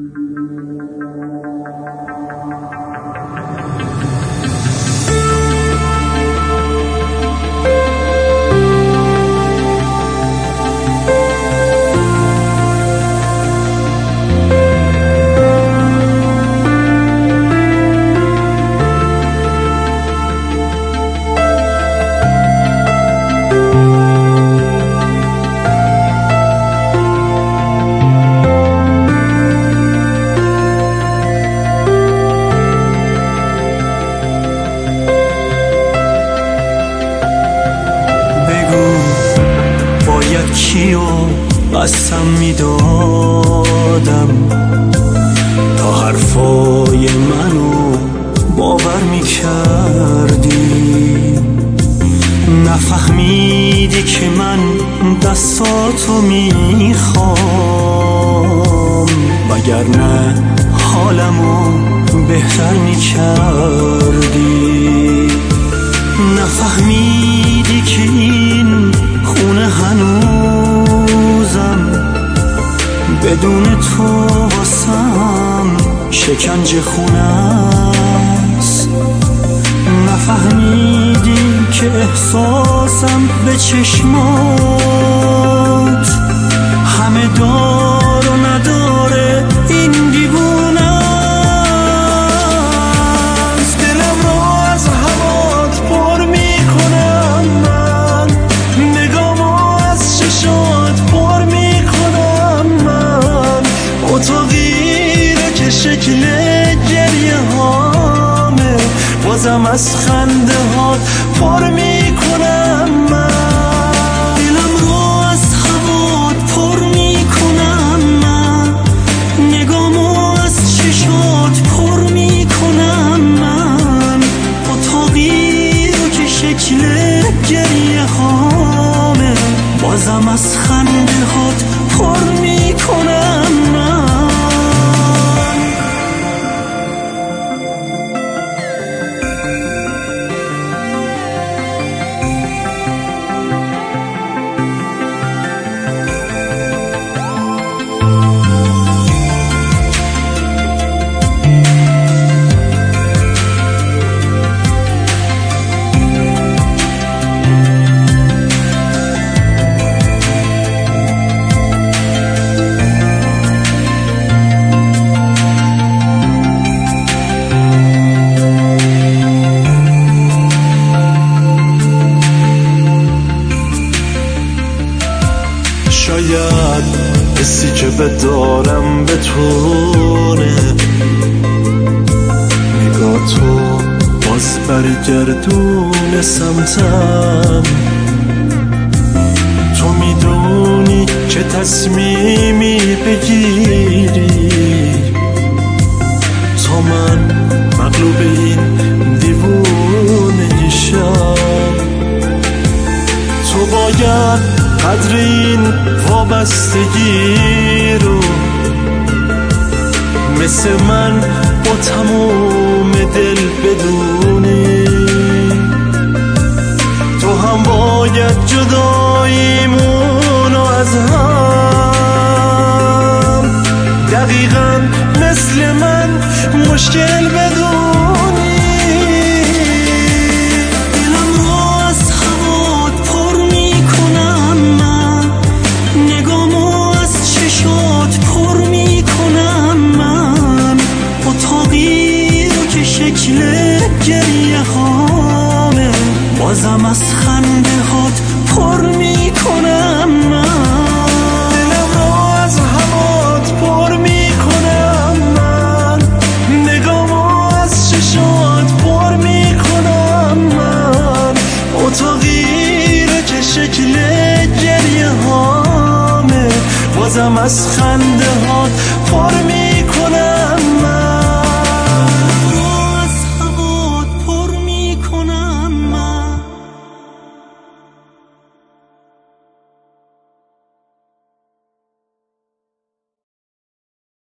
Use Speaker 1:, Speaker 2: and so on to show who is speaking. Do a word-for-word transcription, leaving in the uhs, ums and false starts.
Speaker 1: کیو قسم میدادم تا حرفای منو باور میکردی، نفهمیدی که من دستاتو میخوام، وگرنه حالمو بهتر میکردی. نفهمیدی که این خونه هنوزم بدون تو واسم شکنجه خونه است. نفهمیدی که احساسم به چشمات همه دار و نداره، این دیوونه است. دلم رو از هوات پر میکنم من، نگامو از چشات پر میکنم من، اتاقی رو که شکل گریه هامه بازم از خنده هات پر میکنم من. دلم رو از هوات پر میکنم من، نگامو از چشات پر میکنم من، اتاقی رو که شکل گریه هامه بازم از خنده هات پر میکنم من. شاید حسی که بدارم بتونه نگاه تو باز برگردون سمتم. تو میدونی که تصمیمی بگیری تا من مغلوب این دیوونگیشم. تو باید قدر این وابستگی رو مثل من با تموم دل بدونی. تو هم باید جداییمونو از هم دقیقاً مثل من مشکل بدونی. گریه هامه بازم از خنده هات پر میکنم من. دلم رو از هوات پر میکنم من، نگامو از چشات پر میکنم من، اتاقی رو که شکل گریه هامه بازم از خنده